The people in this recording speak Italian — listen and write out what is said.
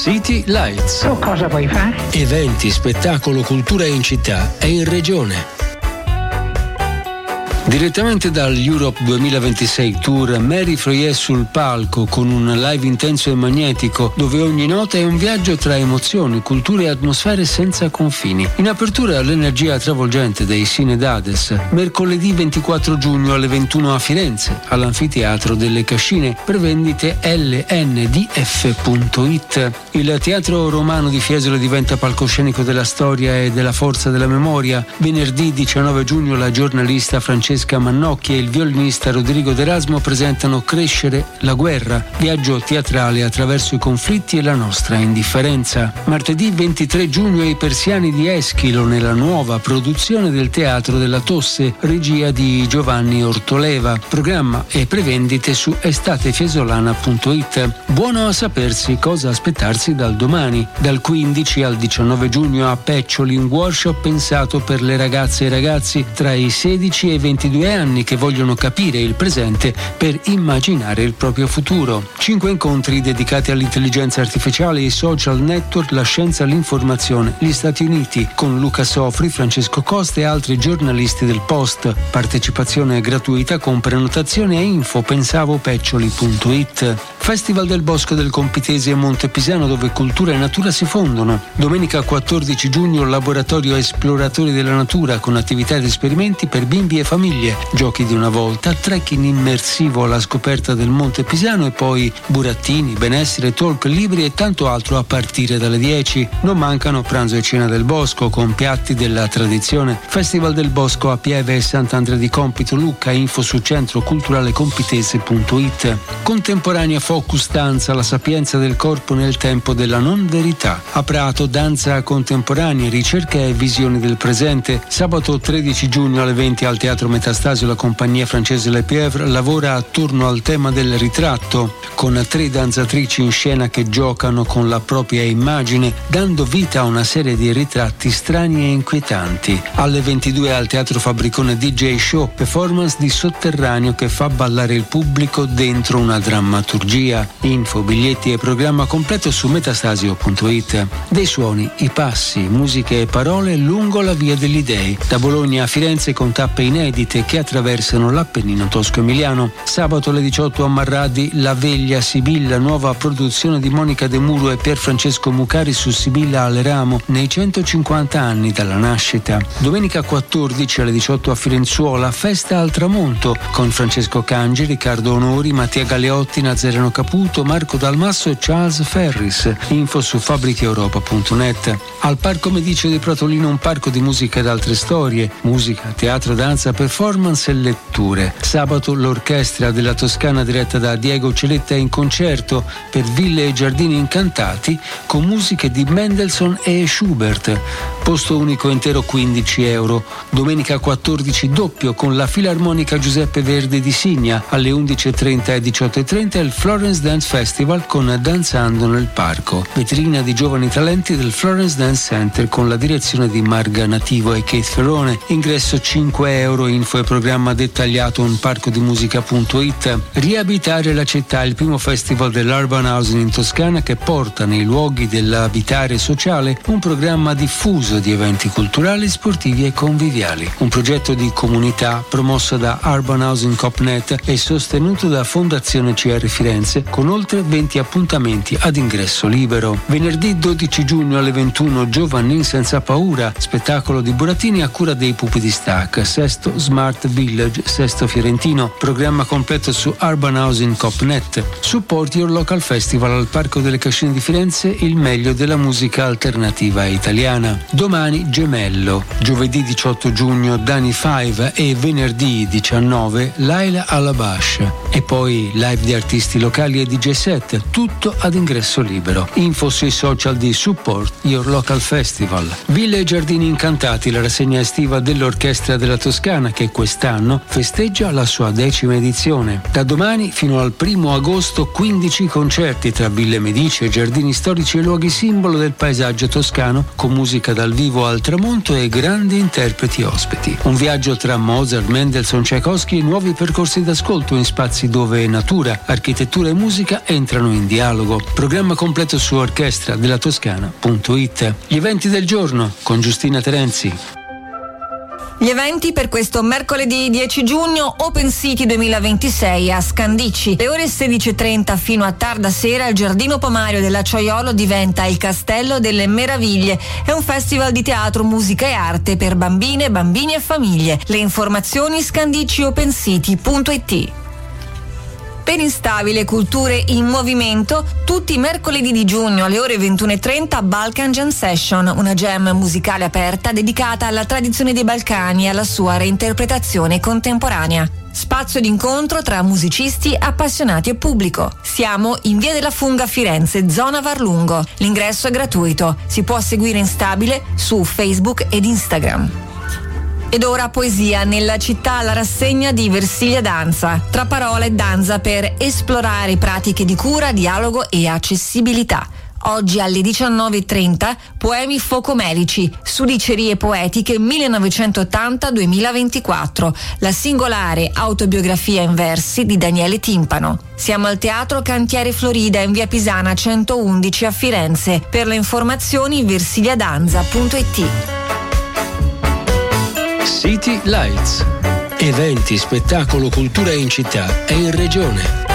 City Lights. Tu cosa vuoi fare? Eventi, spettacolo, cultura in città e in regione. Direttamente dall'Europe 2026 Tour, Mary Froyet sul palco con un live intenso e magnetico dove ogni nota è un viaggio tra emozioni, culture e atmosfere senza confini. In apertura l'energia travolgente dei Cinedades, mercoledì 24 giugno alle 21 a Firenze, all'Anfiteatro delle Cascine, prevendite lndf.it. Il Teatro Romano di Fiesole diventa palcoscenico della storia e della forza della memoria. Venerdì 19 giugno la giornalista Francesca Mannocchi e il violinista Rodrigo D'Erasmo presentano Crescere la guerra, viaggio teatrale attraverso i conflitti e la nostra indifferenza. Martedì 23 giugno i Persiani di Eschilo nella nuova produzione del Teatro della Tosse, regia di Giovanni Ortoleva. Programma e prevendite su estatefiesolana.it. Buono a sapersi cosa aspettarsi dal domani. Dal 15 al 19 giugno a Peccioli un workshop pensato per le ragazze e i ragazzi tra i 16 e i 22 anni che vogliono capire il presente per immaginare il proprio futuro. 5 incontri dedicati all'intelligenza artificiale, i social network, la scienza, l'informazione, gli Stati Uniti, con Luca Sofri, Francesco Costa e altri giornalisti del Post. Partecipazione gratuita con prenotazione a info.pensavopeccioli.it. Festival del Bosco del Compitesi e Monte Pisano dove cultura e natura si fondono. Domenica 14 giugno laboratorio esploratori della natura con attività ed esperimenti per bimbi e famiglie, giochi di una volta, trekking immersivo alla scoperta del Monte Pisano e poi burattini, benessere, talk, libri e tanto altro a partire dalle 10. Non mancano pranzo e cena del bosco con piatti della tradizione. Festival del Bosco a Pieve e Sant'Andrea di Compito, Lucca, info su centroculturalecompitese.it. Contemporanea Focus Danza, la sapienza del corpo nel tempo della non verità. A Prato danza contemporanea, ricerca e visioni del presente. Sabato 13 giugno alle 20 al Teatro Metastasio la compagnia francese Le Pièvre lavora attorno al tema del ritratto, con 3 danzatrici in scena che giocano con la propria immagine, dando vita a una serie di ritratti strani e inquietanti. Alle 22 al Teatro Fabbricone DJ Show, performance di Sotterraneo che fa ballare il pubblico dentro una drammaturgia. Info, biglietti e programma completo su metastasio.it. Dei suoni, i passi, musiche e parole lungo la via degli dei. Da Bologna a Firenze con tappe inedite che attraversano l'Appennino tosco-emiliano. Sabato alle 18 a Marradi La Veglia Sibilla, nuova produzione di Monica De Muro e Pier Francesco Mucari su Sibilla Aleramo nei 150 anni dalla nascita. Domenica 14 alle 18 a Firenzuola Festa al Tramonto con Francesco Cangi, Riccardo Onori, Mattia Galeotti, Nazareno Caputo, Marco Dalmasso e Charles Ferris. Info su fabbricheeuropa.net. Al Parco Medicio di Pratolino un parco di musica ed altre storie, musica, teatro, danza, performance e letture. Sabato l'orchestra della Toscana diretta da Diego Celetta in concerto per ville e giardini incantati con musiche di Mendelssohn e Schubert. Posto unico intero 15 euro. Domenica 14 doppio con la Filarmonica Giuseppe Verdi di Signa alle 11.30 e 18.30 il Florence Dance Festival con Danzando nel Parco. Vetrina di giovani talenti del Florence Dance Center con la direzione di Marga Nativo e Kate Ferrone. Ingresso 5 euro. Info e programma dettagliato on parcodimusica.it. Riabitare la città, il primo festival dell'Urban Housing in Toscana che porta nei luoghi dell'abitare sociale un programma diffuso di eventi culturali, sportivi e conviviali. Un progetto di comunità promosso da Urban Housing Copnet e sostenuto da Fondazione CR Firenze con oltre 20 appuntamenti ad ingresso libero. Venerdì 12 giugno alle 21 Giovannin senza paura, spettacolo di burattini a cura dei Pupi di Stac, Sesto Smart Village, Sesto Fiorentino, programma completo su Urban Housing Copnet. Support Your Local Festival al Parco delle Cascine di Firenze, il meglio della musica alternativa italiana. Domani Gemello, giovedì 18 giugno Dani 5 e venerdì 19 Laila Alabash. E poi live di artisti locali e DJ set, tutto ad ingresso libero. Info sui social di Support Your Local Festival. Ville e Giardini Incantati, la rassegna estiva dell'Orchestra della Toscana che che quest'anno festeggia la sua 10ª edizione. Da domani fino al 1 agosto 15 concerti tra Ville Medici e giardini storici e luoghi simbolo del paesaggio toscano, con musica dal vivo al tramonto e grandi interpreti ospiti. Un viaggio tra Mozart, Mendelssohn, Tchaikovsky e nuovi percorsi d'ascolto in spazi dove natura, architettura e musica entrano in dialogo. Programma completo su orchestradelatoscana.it. Gli eventi del giorno con Giustina Terenzi. Gli eventi per questo mercoledì 10 giugno, Open City 2026 a Scandicci. Le ore 16:30 fino a tarda sera il Giardino Pomario dell'Acciaiolo diventa il Castello delle Meraviglie. È un festival di teatro, musica e arte per bambine, bambini e famiglie. Le informazioni scandicciopensity.it. Per Instabile Culture in Movimento, tutti i mercoledì di giugno alle ore 21:30 Balkan Jam Session, una jam musicale aperta dedicata alla tradizione dei Balcani e alla sua reinterpretazione contemporanea. Spazio d'incontro tra musicisti, appassionati e pubblico. Siamo in Via della Funga a Firenze, zona Varlungo. L'ingresso è gratuito. Si può seguire Instabile su Facebook ed Instagram. Ed ora poesia nella città, la rassegna di Versilia Danza. Tra parole e danza per esplorare pratiche di cura, dialogo e accessibilità. Oggi alle 19:30 poemi focomelici, sudicerie poetiche 1980-2024, la singolare autobiografia in versi di Daniele Timpano. Siamo al Teatro Cantiere Florida in via Pisana 111 a Firenze. Per le informazioni versiliadanza.it. City Lights. Eventi, spettacolo, cultura in città e in regione.